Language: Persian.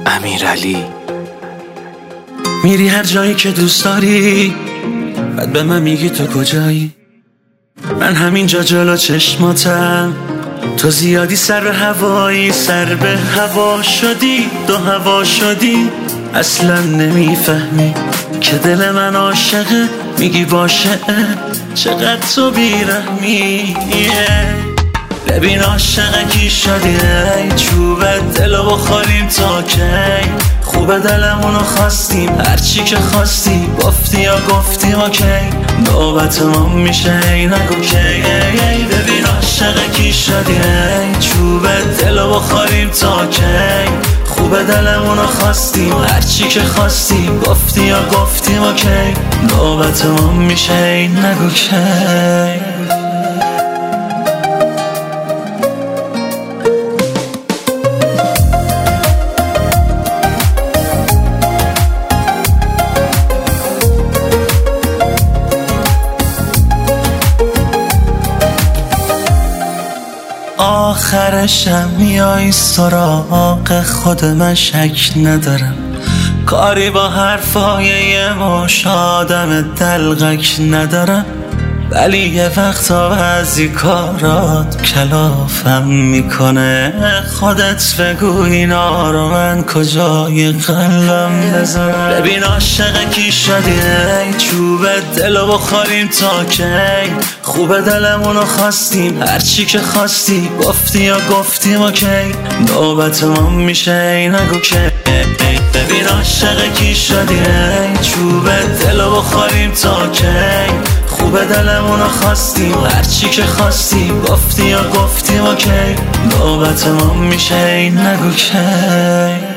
امیرعلی. میری هر جایی که دوست داری، بعد به من میگی تو کجایی. من همینجا جلو چشماتم، تو زیادی سر به هوایی، سر به هوا شدی، دو هوا شدی. اصلا نمیفهمی که دل من عاشقه، میگی باشه چقدر تو بیرحمی. ببین عاشق کی شدی، چوب دلو بخوریم تا کی. خوبه دلمونو خواستیم، هرچی که خواستی گفتی یا گفتیم اوکی. نوبت ما میشه نگو کی. ببین عاشق کی شدی، چوب دلو بخوریم تا کی. خوبه دلمونو خواستیم، هرچی که خواستی گفتی یا گفتیم اوکی. نوبت ما میشه نگو کی. آخرشم میای سراغ خود، من شک ندارم. کاری با حرفای یه مش آدم دلغک ندارم، ولی یه وقتا بعضی کارات کلافم میکنه. خودت بگو اینا رو من کجای قلبم بذارم. ببین عاشق کی شدی، چوب دلو بخوریم تا کی. خوبه دلمونو خواستیم، هرچی که خواستی گفتی یا گفتیم اوکی. نوبت ما میشه نگو که. ببین عاشق کی شدی، چوب دلو بخوریم تا کی. خوبه دلمونو خواستیم، هرچی که خواستی گفتی یا گفتیم اوکی. نوبت ما میشه نگو کی.